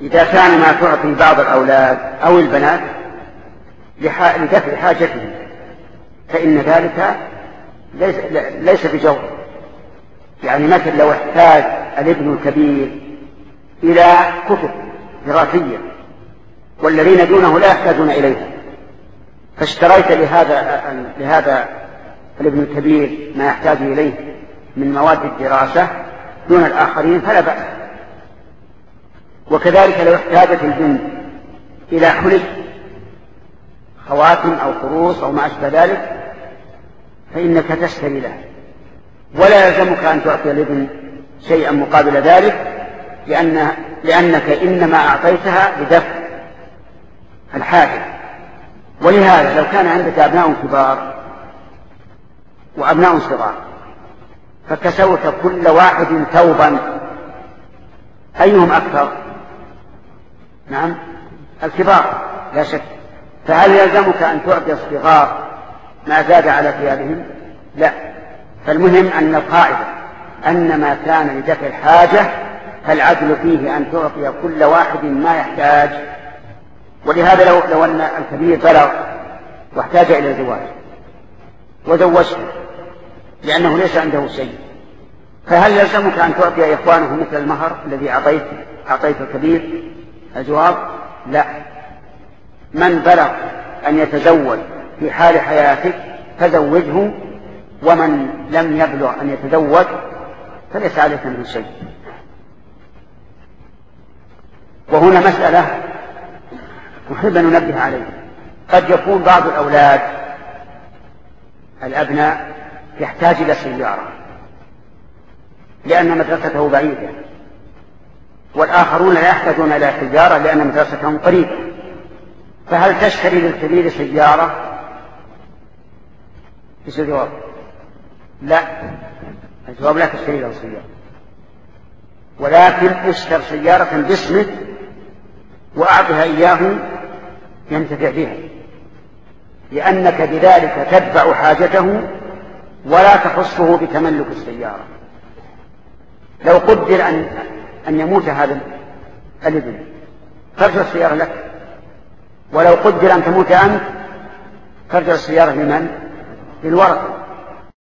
إذا كان ما تعطي بعض الأولاد أو البنات لدفع حاجتهم فإن ذلك ليس بجور. يعني مثل لو احتاج الابن الكبير إلى كتب دراسية والذين دونه لا يحتاجون إليها، فاشتريت لهذا الابن الكبير ما يحتاج إليه من مواد الدراسة دون الآخرين فلا بأس. وكذلك لو احتاجت البنت إلى حلي خواتم أو قروص أو ما أشبه ذلك فإنك تشتري له، ولا يلزمك أن تعطي الابن شيئا مقابل ذلك، لأنك إنما أعطيتها لدفع الحاجة. ولهذا لو كان عندك أبناء كبار وأبناء صغار فكسوت كل واحد ثوبا، أيهم أكثر؟ نعم الكبار لا شك. فهل يلزمك أن تعطي الصغار ما زاد على ثيابهم؟ لا. فالمهم أن القاعدة أن ما كان لدفع الحاجة فالعدل فيه أن تعطي كل واحد ما يحتاج. ولهذا لو أن الكبير بلغ واحتاج إلى الزواج وزوجته لأنه ليس عنده شيء، فهل يلزمك أن تعطي إخوانه مثل المهر الذي أعطيت الكبير؟ الجواب لا. من بلغ أن يتزوج في حال حياتك فزوجه، ومن لم يبلغ أن يتزوج فليس عليك منه شيء. وهنا مسألة نحب أن ننبه عليها. قد يكون بعض الأولاد الأبناء يحتاج إلى سيارة لأن مدرسته بعيدة، والآخرون لا يحتاجون إلى سيارة لأن مدرستهم قريبة، فهل تشتري للكبير سيارة؟ ايش الجواب؟ لا. الجواب لا تشتري له سيارة، ولكن اشتر سيارة باسمه وأعطها إياه ينتفع بها، لأنك بذلك تدفع حاجته ولا تخصه بتملك السيارة. لو قدر أن يموت هذا الابن ترجع السيارة لك، ولو قدر أن تموت أنت ترجع السيارة لمن؟ للورثة.